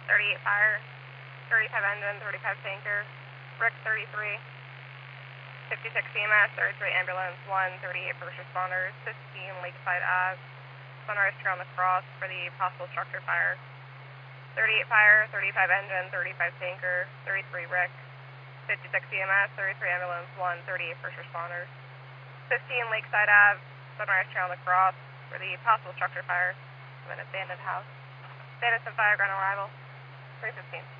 38 fire, 35 engine, 35 tanker, Rick 33, 56 EMS, 33 ambulance, 138 first responders, 15 Lakeside Ave, Sunrise Trail on the cross for the possible structure fire. 38 fire, 35 engine, 35 tanker, 33 Rick, 56 EMS, 33 ambulance, 138 first responders, 15 Lakeside Ave, Sunrise Trail on the cross for the possible structure fire of an abandoned house. Status of fire, ground arrival, 315.